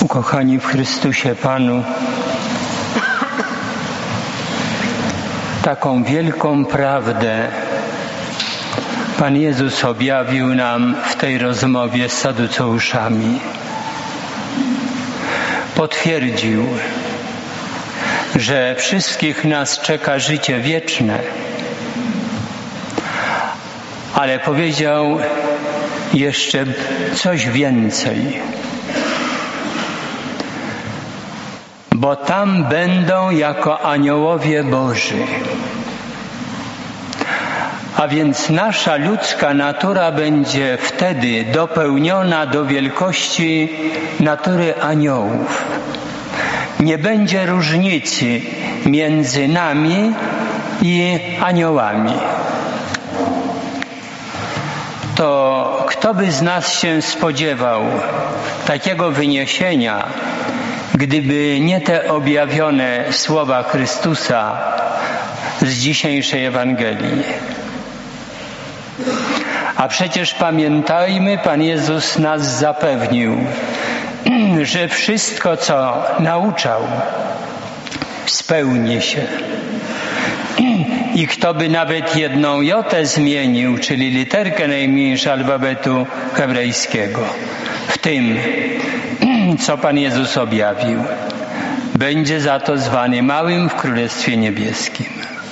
Ukochani w Chrystusie Panu, taką wielką prawdę Pan Jezus objawił nam w tej rozmowie z Saduceuszami. Potwierdził, że wszystkich nas czeka życie wieczne, ale powiedział jeszcze coś więcej. Bo tam będą jako aniołowie Boży. A więc nasza ludzka natura będzie wtedy dopełniona do wielkości natury aniołów. Nie będzie różnicy między nami i aniołami. To kto by z nas się spodziewał takiego wyniesienia, gdyby nie te objawione słowa Chrystusa z dzisiejszej Ewangelii. A przecież pamiętajmy, Pan Jezus nas zapewnił, że wszystko, co nauczał, spełni się. I kto by nawet jedną jotę zmienił, czyli literkę najmniejszą alfabetu hebrajskiego, w tym, co Pan Jezus objawił, będzie za to zwany małym w Królestwie Niebieskim.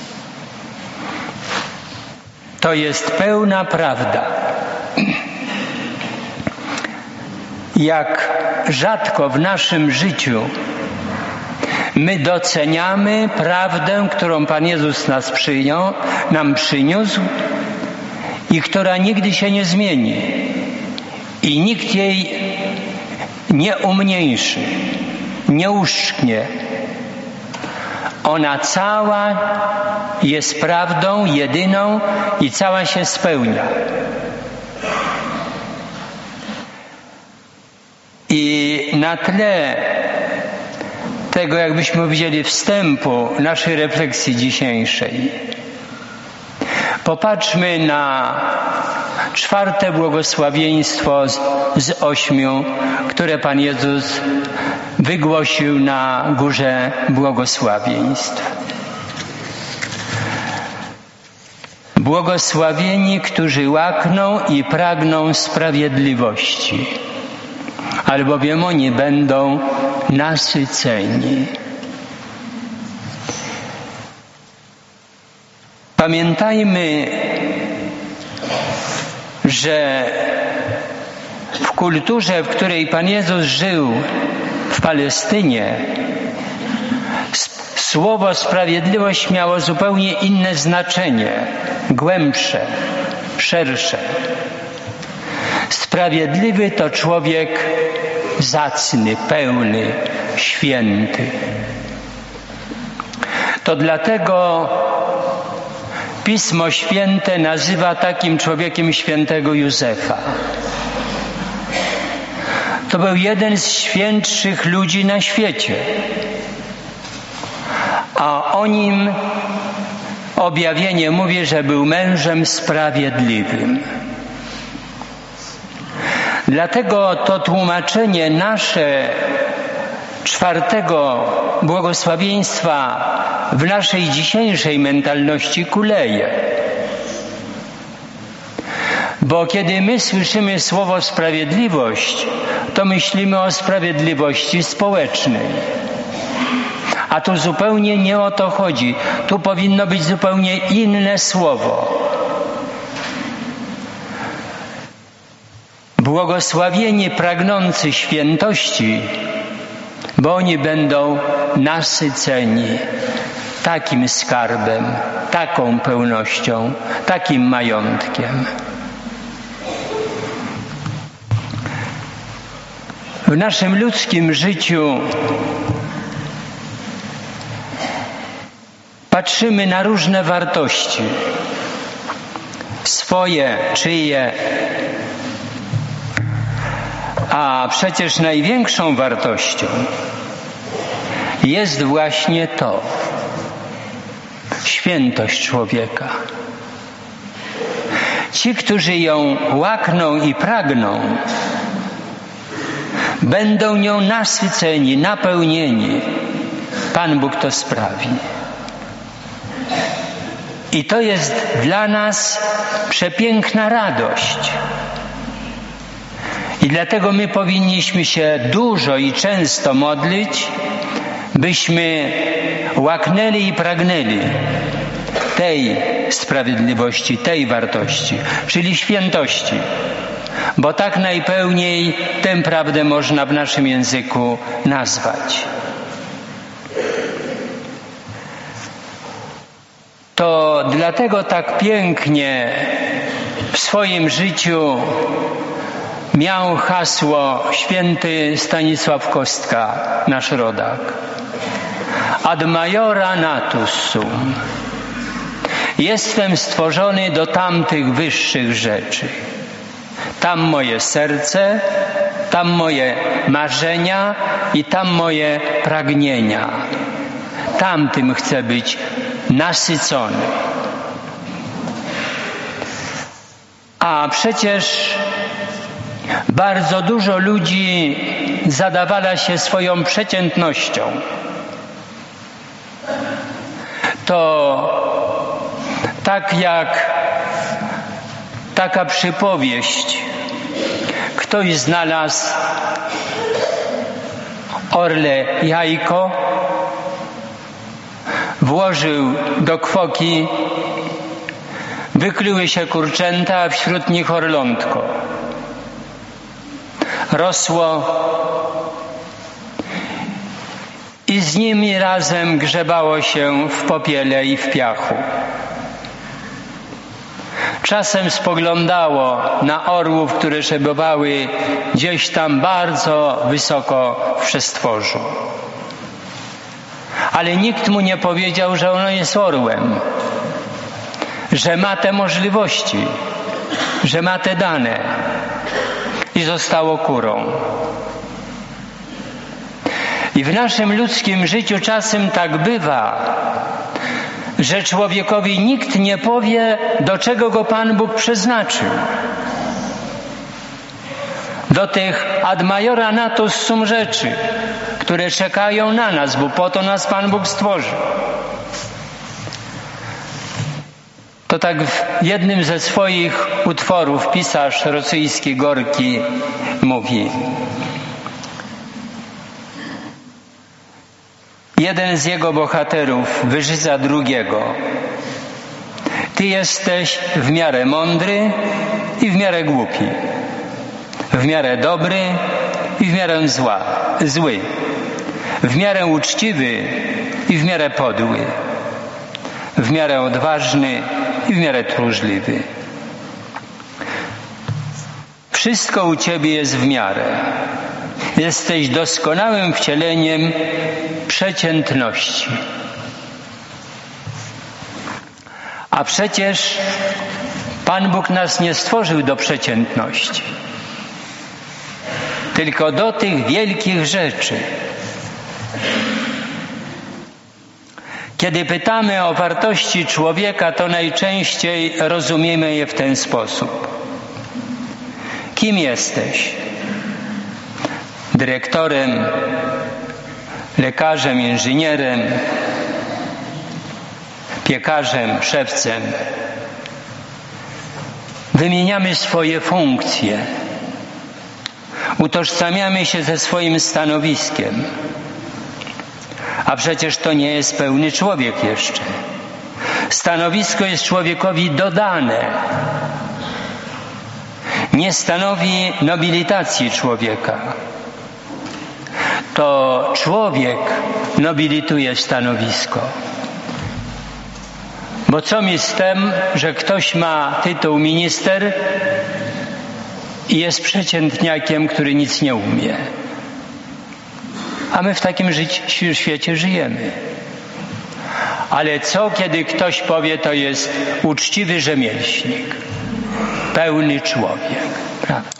To jest pełna prawda. Jak rzadko w naszym życiu my doceniamy prawdę, którą Pan Jezus nam przyniósł i która nigdy się nie zmieni i nikt jej nie umniejszy, nie uszczknie. Ona cała jest prawdą jedyną i cała się spełnia. I na tle tego, jakbyśmy powiedzieli, wstępu naszej refleksji dzisiejszej, popatrzmy na 4. błogosławieństwo z 8, które Pan Jezus wygłosił na Górze Błogosławieństw. Błogosławieni, którzy łakną i pragną sprawiedliwości, albowiem oni będą nasyceni. Pamiętajmy, że w kulturze, w której Pan Jezus żył w Palestynie, słowo sprawiedliwość miało zupełnie inne znaczenie, głębsze, szersze. Sprawiedliwy to człowiek zacny, pełny, święty. To dlatego Pismo Święte nazywa takim człowiekiem świętego Józefa. To był jeden z świętszych ludzi na świecie. A o nim objawienie mówi, że był mężem sprawiedliwym. Dlatego to tłumaczenie nasze 4. błogosławieństwa w naszej dzisiejszej mentalności kuleje. Bo kiedy my słyszymy słowo sprawiedliwość, to myślimy o sprawiedliwości społecznej. A tu zupełnie nie o to chodzi. Tu powinno być zupełnie inne słowo. Błogosławieni pragnący świętości, bo oni będą nasyceni takim skarbem, taką pełnością, takim majątkiem. W naszym ludzkim życiu patrzymy na różne wartości, swoje, czyje, a przecież największą wartością jest właśnie to, świętość człowieka. Ci, którzy ją łakną i pragną, będą nią nasyceni, napełnieni. Pan Bóg to sprawi. I to jest dla nas przepiękna radość. I dlatego my powinniśmy się dużo i często modlić, byśmy łaknęli i pragnęli tej sprawiedliwości, tej wartości, czyli świętości. Bo tak najpełniej tę prawdę można w naszym języku nazwać. To dlatego tak pięknie w swoim życiu miał hasło święty Stanisław Kostka, nasz rodak. Ad maiora natus sum. Jestem stworzony do tamtych wyższych rzeczy. Tam moje serce, tam moje marzenia i tam moje pragnienia. Tamtym chcę być nasycony. A przecież bardzo dużo ludzi zadawala się swoją przeciętnością. To tak jak taka przypowieść. Ktoś znalazł orle jajko, włożył do kwoki, wykluły się kurczęta, a wśród nich orlątko. Rosło i z nimi razem grzebało się w popiele i w piachu. Czasem spoglądało na orłów, które szebowały gdzieś tam bardzo wysoko w przestworzu. Ale nikt mu nie powiedział, że ono jest orłem, że ma te możliwości, że ma te dane i zostało kurą. I w naszym ludzkim życiu czasem tak bywa, że człowiekowi nikt nie powie, do czego go Pan Bóg przeznaczył. Do tych ad maiora natus sum rzeczy, które czekają na nas, bo po to nas Pan Bóg stworzył. To tak w jednym ze swoich utworów pisarz rosyjski Gorki mówi: jeden z jego bohaterów wyżyza drugiego. Ty jesteś w miarę mądry i w miarę głupi, w miarę dobry i w miarę zły, w miarę uczciwy i w miarę podły, w miarę odważny i w miarę tchórzliwy. Wszystko u Ciebie jest w miarę. Jesteś doskonałym wcieleniem przeciętności. A przecież Pan Bóg nas nie stworzył do przeciętności, tylko do tych wielkich rzeczy. Kiedy pytamy o wartości człowieka, to najczęściej rozumiemy je w ten sposób. Kim jesteś? Dyrektorem, lekarzem, inżynierem, piekarzem, szewcem. Wymieniamy swoje funkcje. Utożsamiamy się ze swoim stanowiskiem. A przecież to nie jest pełny człowiek jeszcze. Stanowisko jest człowiekowi dodane. Nie stanowi nobilitacji człowieka. To człowiek nobilituje stanowisko. Bo co mi z tym, że ktoś ma tytuł minister i jest przeciętniakiem, który nic nie umie. A my w takim świecie żyjemy. Ale co, kiedy ktoś powie, to jest uczciwy rzemieślnik, pełny człowiek, prawda?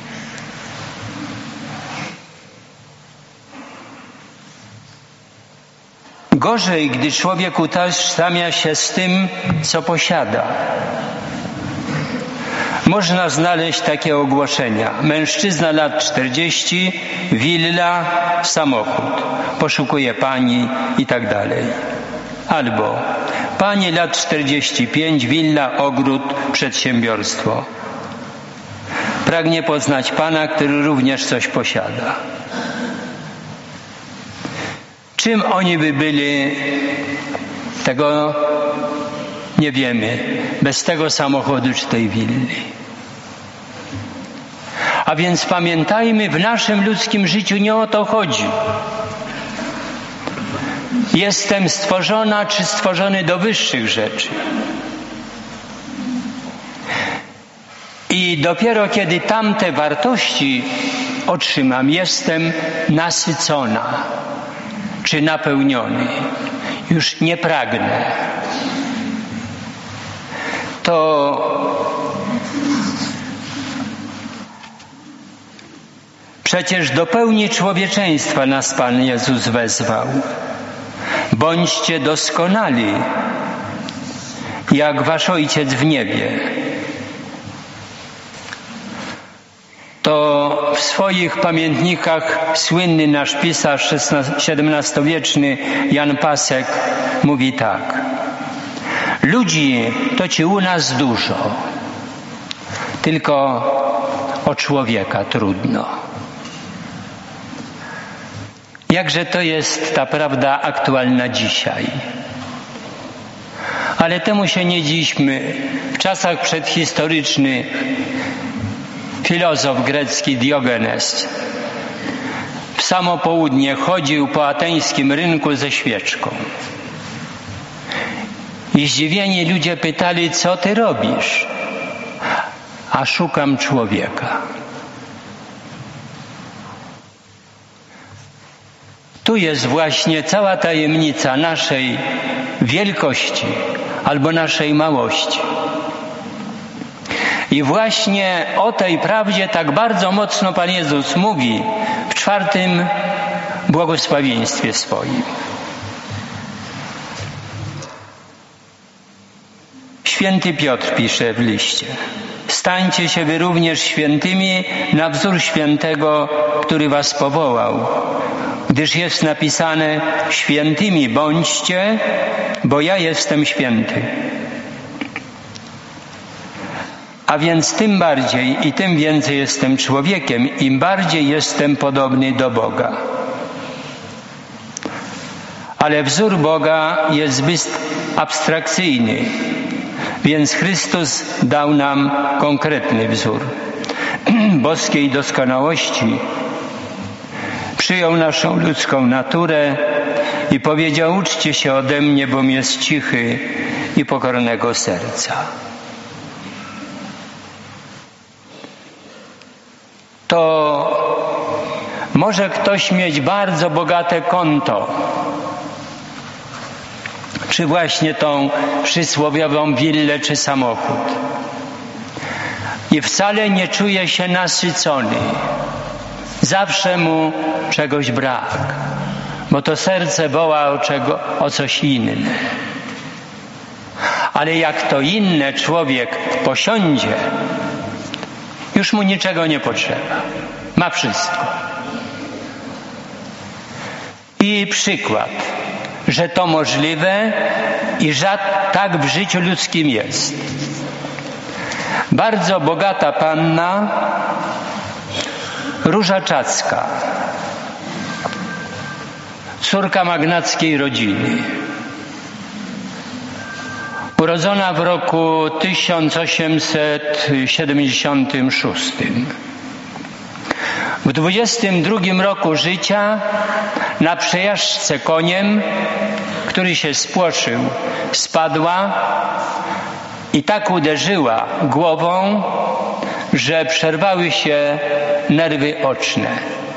Gorzej, gdy człowiek utożsamia się z tym, co posiada. można znaleźć takie ogłoszenia. Mężczyzna lat 40, willa, samochód. Poszukuje pani i tak dalej. Albo pani lat 45, willa, ogród, przedsiębiorstwo. Pragnie poznać pana, który również coś posiada. Czym oni by byli, tego nie wiemy, bez tego samochodu czy tej willi. A więc pamiętajmy, w naszym ludzkim życiu nie o to chodzi. Jestem stworzona czy stworzony do wyższych rzeczy. I dopiero kiedy tamte wartości otrzymam, jestem nasycona czy napełniony. Już nie pragnę. To przecież do pełni człowieczeństwa nas Pan Jezus wezwał. Bądźcie doskonali, jak wasz Ojciec w niebie. To w swoich pamiętnikach słynny nasz pisarz XVII-wieczny Jan Pasek mówi tak: ludzi to ci u nas dużo, tylko o człowieka trudno. Jakże to jest ta prawda aktualna dzisiaj. Ale temu się nie dziwmy. W czasach przedhistorycznych filozof grecki Diogenes w samo południe chodził po ateńskim rynku ze świeczką. I zdziwieni ludzie pytali: co ty robisz? A szukam człowieka. Tu jest właśnie cała tajemnica naszej wielkości albo naszej małości. I właśnie o tej prawdzie tak bardzo mocno Pan Jezus mówi w 4. błogosławieństwie swoim. Święty Piotr pisze w liście: stańcie się wy również świętymi na wzór świętego, który was powołał. Gdyż jest napisane: świętymi bądźcie, bo ja jestem święty. A więc tym bardziej i tym więcej jestem człowiekiem, im bardziej jestem podobny do Boga. Ale wzór Boga jest zbyt abstrakcyjny, więc Chrystus dał nam konkretny wzór boskiej doskonałości. Przyjął naszą ludzką naturę i powiedział: uczcie się ode mnie, bom jest cichy i pokornego serca. To może ktoś mieć bardzo bogate konto, czy właśnie tą przysłowiową willę czy samochód, i wcale nie czuje się nasycony. Zawsze mu czegoś brak, bo to serce woła o coś inne. Ale jak to inne człowiek posiądzie, już mu niczego nie potrzeba. Ma wszystko. I przykład, że to możliwe i że tak w życiu ludzkim jest. Bardzo bogata panna Róża Czacka, córka magnackiej rodziny, urodzona w roku 1876. W 22 roku życia na przejażdżce koniem, który się spłoszył, spadła i tak uderzyła głową, że przerwały się nerwy oczne.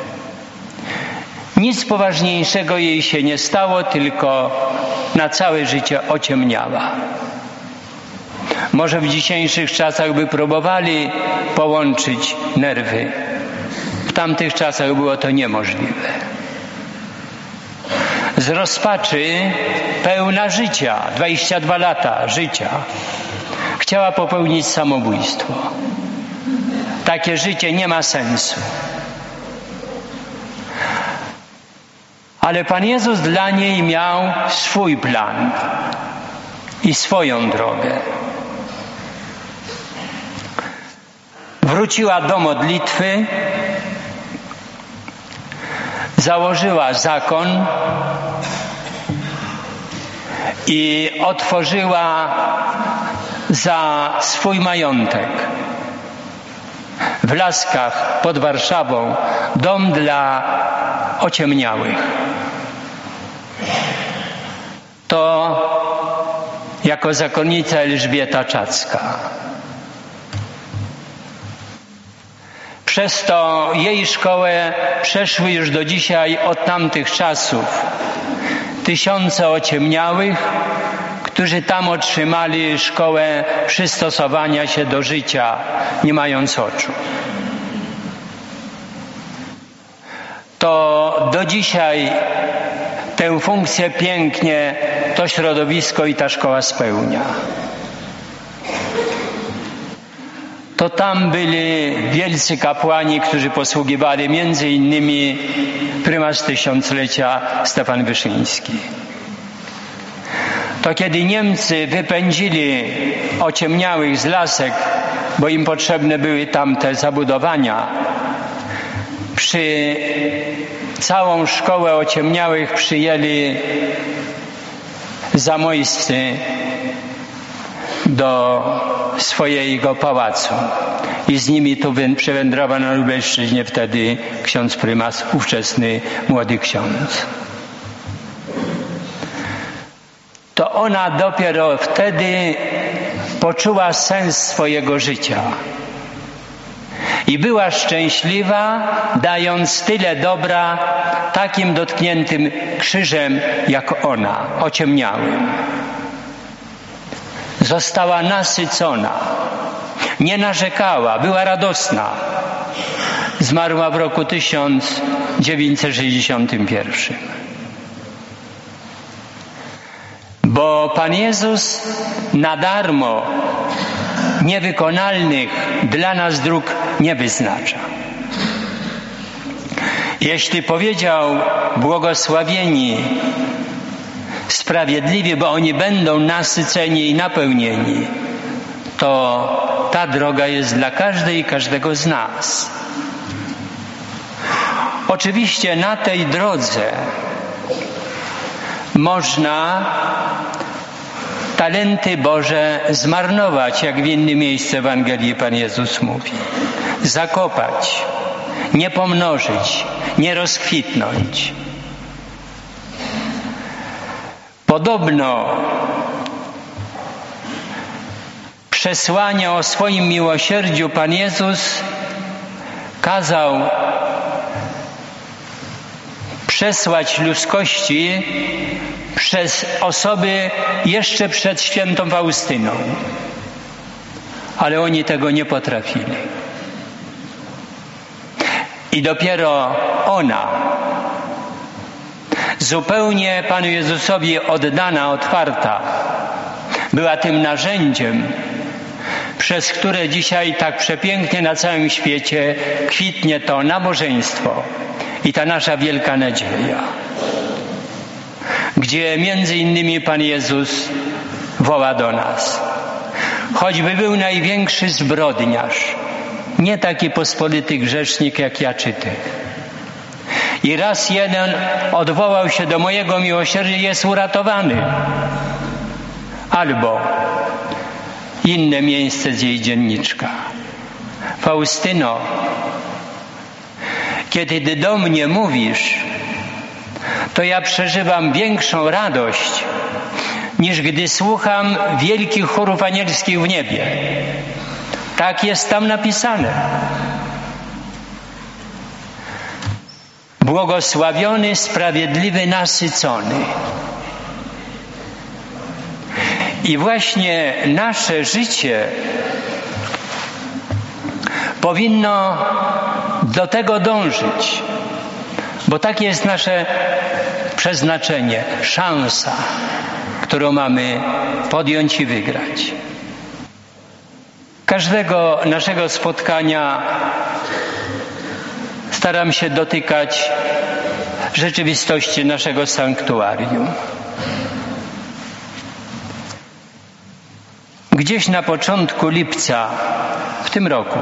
Nic poważniejszego jej się nie stało, tylko na całe życie ociemniała. Może w dzisiejszych czasach by próbowali połączyć nerwy. W tamtych czasach było to niemożliwe. Z rozpaczy pełna życia, 22 lata życia, chciała popełnić samobójstwo. Takie życie nie ma sensu. Ale Pan Jezus dla niej miał swój plan i swoją drogę. Wróciła do modlitwy, założyła zakon i otworzyła za swój majątek w Laskach pod Warszawą dom dla ociemniałych. To jako zakonnica Elżbieta Czacka. Przez to jej szkołę przeszły już do dzisiaj od tamtych czasów tysiące ociemniałych, którzy tam otrzymali szkołę przystosowania się do życia, nie mając oczu. To do dzisiaj tę funkcję pięknie to środowisko i ta szkoła spełnia. To tam byli wielcy kapłani, którzy posługiwali między innymi prymas tysiąclecia Stefan Wyszyński. To kiedy Niemcy wypędzili ociemniałych z Lasek, bo im potrzebne były tamte zabudowania, całą szkołę ociemniałych przyjęli zamojscy do swojego pałacu i z nimi tu przywędrował na Lubelszczyźnie wtedy ksiądz prymas, ówczesny młody ksiądz. To ona dopiero wtedy poczuła sens swojego życia i była szczęśliwa, dając tyle dobra takim dotkniętym krzyżem jak ona, ociemniałym. Została nasycona, nie narzekała, była radosna. Zmarła w roku 1961. Bo Pan Jezus na darmo niewykonalnych dla nas dróg nie wyznacza. Jeśli powiedział błogosławieni sprawiedliwi, bo oni będą nasyceni i napełnieni, to ta droga jest dla każdej i każdego z nas. Oczywiście na tej drodze można talenty Boże zmarnować, jak w innym miejscu Ewangelii Pan Jezus mówi. Zakopać, nie pomnożyć, nie rozkwitnąć. Podobno przesłanie o swoim miłosierdziu Pan Jezus kazał przesłać ludzkości przez osoby jeszcze przed świętą Faustyną. Ale oni tego nie potrafili. I dopiero ona, zupełnie Panu Jezusowi oddana, otwarta, była tym narzędziem, przez które dzisiaj tak przepięknie na całym świecie kwitnie to nabożeństwo i ta nasza wielka nadzieja, gdzie między innymi Pan Jezus woła do nas. Choćby był największy zbrodniarz, nie taki pospolity grzesznik jak ja czy ty. I raz jeden odwołał się do mojego miłosierdzia i jest uratowany. Albo inne miejsce z jej dzienniczka. Faustyno, kiedy ty do mnie mówisz, to ja przeżywam większą radość, niż gdy słucham wielkich chórów anielskich w niebie. Tak jest tam napisane. Błogosławiony, sprawiedliwy, nasycony. I właśnie nasze życie powinno do tego dążyć, bo takie jest nasze przeznaczenie, szansa, którą mamy podjąć i wygrać. Każdego naszego spotkania staram się dotykać rzeczywistości naszego sanktuarium. Gdzieś na początku lipca w tym roku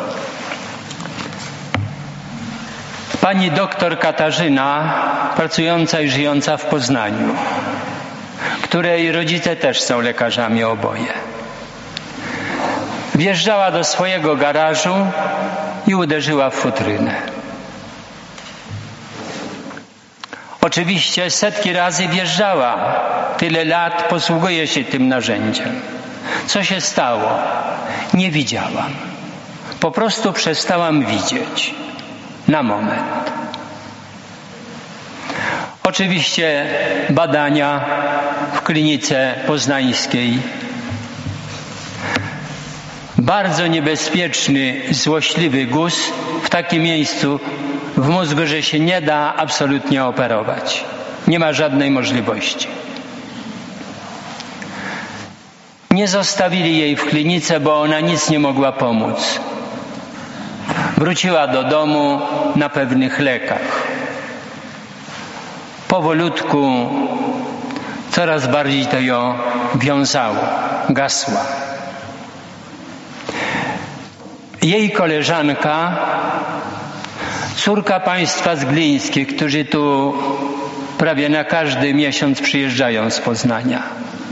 pani doktor Katarzyna, pracująca i żyjąca w Poznaniu, której rodzice też są lekarzami oboje, wjeżdżała do swojego garażu i uderzyła w futrynę. Oczywiście setki razy wjeżdżała, tyle lat posługuje się tym narzędziem. Co się stało? Nie widziałam. Po prostu przestałam widzieć. Na moment. Oczywiście badania w klinice poznańskiej. Bardzo niebezpieczny, złośliwy guz w takim miejscu w mózgu, że się nie da absolutnie operować. Nie ma żadnej możliwości. Nie zostawili jej w klinice, bo ona nic nie mogła pomóc. Wróciła do domu na pewnych lekach. Powolutku coraz bardziej to ją wiązało, gasła. Jej koleżanka, córka państwa z Glińskich, którzy tu prawie na każdy miesiąc przyjeżdżają z Poznania.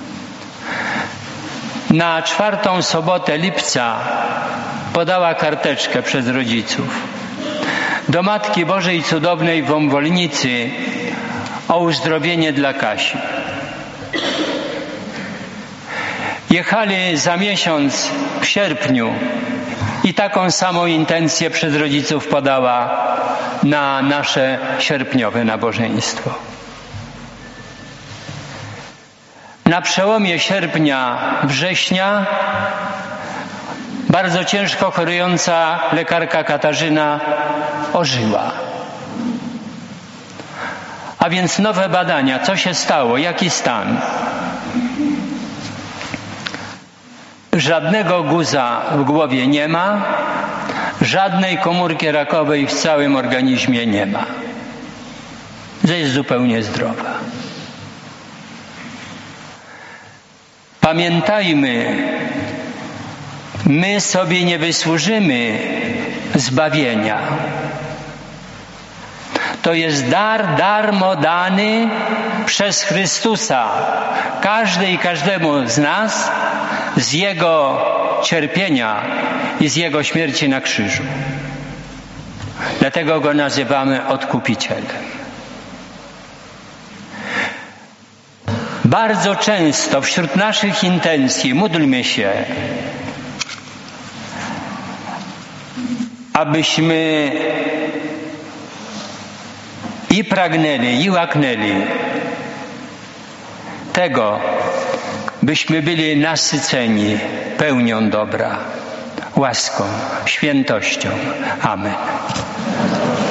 Na 4. sobotę lipca podała karteczkę przez rodziców do Matki Bożej Cudownej w Obwolnicy o uzdrowienie dla Kasi. Jechali za miesiąc w sierpniu i taką samą intencję przez rodziców podała na nasze sierpniowe nabożeństwo. Na przełomie sierpnia, września bardzo ciężko chorująca lekarka Katarzyna ożyła. A więc nowe badania. Co się stało? Jaki stan? Żadnego guza w głowie nie ma, żadnej komórki rakowej w całym organizmie nie ma. Jest zupełnie zdrowa. Pamiętajmy, my sobie nie wysłużymy zbawienia. To jest dar darmo dany przez Chrystusa każdej i każdemu z nas z Jego cierpienia i z Jego śmierci na krzyżu. Dlatego Go nazywamy Odkupicielem. Bardzo często wśród naszych intencji módlmy się, abyśmy i pragnęli, i łaknęli tego, byśmy byli nasyceni pełnią dobra, łaską, świętością. Amen.